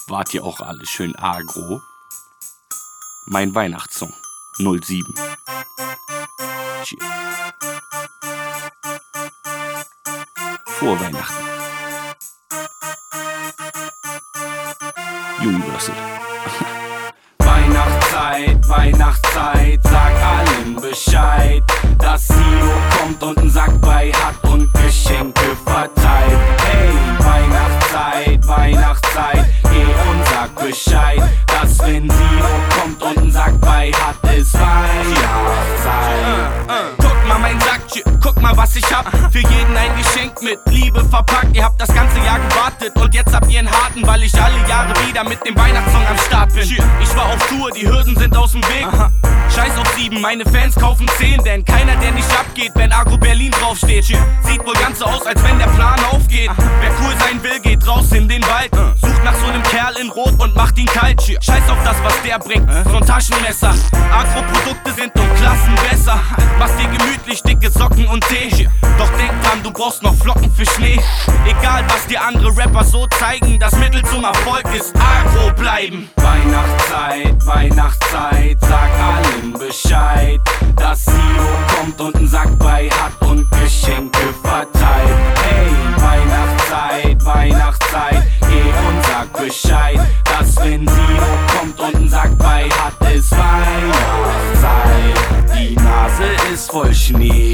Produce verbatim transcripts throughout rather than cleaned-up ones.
wart ihr auch alle schön agro? Mein Weihnachtssong null sieben. Cheers. Frohe Weihnachten. Universal. Weihnachtszeit, Weihnachtszeit, sag allen Bescheid, dass Sio kommt und einen Sack bei hat und Geschenke verteilt. Hey, Weihnachtszeit, Weihnachtszeit, geh und sag Bescheid, dass wenn Sio kommt und einen Sack bei hat, ist Weihnachtszeit. Uh, uh. Guck mal mein Sackchen, guck mal was ich hab, für jeden ein Geschenk mit Liebe verpackt. Ihr habt das ganze Jahr gewartet und jetzt habt ihr einen harten, weil ich alle Jahre wieder mit dem Weihnachtssong am Start bin. Ich war auf Tour, die Hürden sind aus dem Weg. Aha. Scheiß auf sieben, meine Fans kaufen zehn, denn keiner, der nicht abgeht, wenn Agro Berlin draufsteht. Sieht wohl ganz so aus, als wenn der Plan aufgeht. Aha. Wer cool sein will, geht raus in den Wald. Uh. Sucht nach so einem Kerl in Rot und macht ihn kalt. Scheiß auf das, was der bringt, uh. so ein Taschenmesser. Agro-Produkte sind um Klassen besser. Mach's dir gemütlich, dicke Socken und Tee. Doch denk dran, du brauchst noch Flocken für Schnee. Egal, was dir andere Rapper so zeigen, das Mittel zum Erfolg ist Agro bleiben. Weihnachtszeit, Weihnachtszeit, sag allen Bescheid, dass Sio kommt und einen Sack bei hat und Geschenke verteilt. Hey, Weihnachtszeit, Weihnachtszeit, geh und sag Bescheid, dass wenn Sio kommt und einen Sack bei hat, ist Weihnachtszeit. Die Nase ist voll Schnee,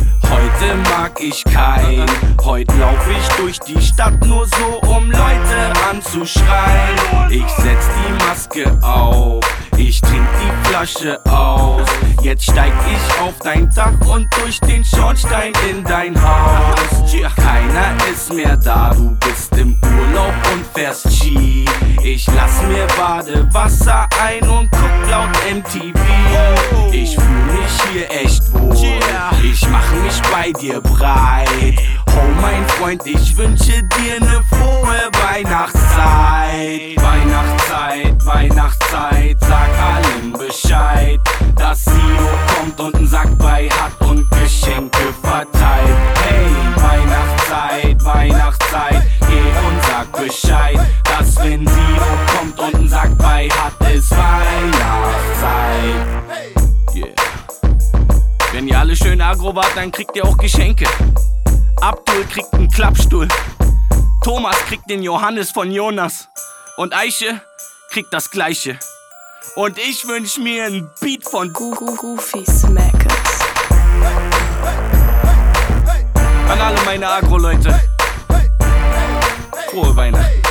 heute mag ich keinen. Heute lauf ich durch die Stadt nur so, um Leute anzuschreien. Ich setz die Maske auf, ich trink die Flasche aus. Jetzt steig ich auf dein Dach und durch den Schornstein in dein Haus. Keiner ist mehr da, du bist im Urlaub und fährst Ski. Ich lass mir Badewasser ein und guck laut M T V. Ich fühl mich hier echt wohl, ich mach mich bei dir breit. Oh mein Freund, ich wünsche dir ne frohe Weihnachtszeit. Weihnachtszeit, Weihnachtszeit, sag allen Bescheid, dass Sio kommt und einen Sack bei hat und Geschenke verteilt. Hey, Weihnachtszeit, Weihnachtszeit, geh und sag Bescheid, dass wenn Sio kommt und einen Sack bei hat, ist Weihnachtszeit. Yeah. Wenn ihr alle schön agro wart, dann kriegt ihr auch Geschenke. Abdul kriegt einen Klappstuhl, Thomas kriegt den Johannes von Jonas und Eiche kriegt das Gleiche. Und ich wünsch mir einen Beat von Goofy Smackers. An alle meine Agro-Leute, frohe Weihnachten.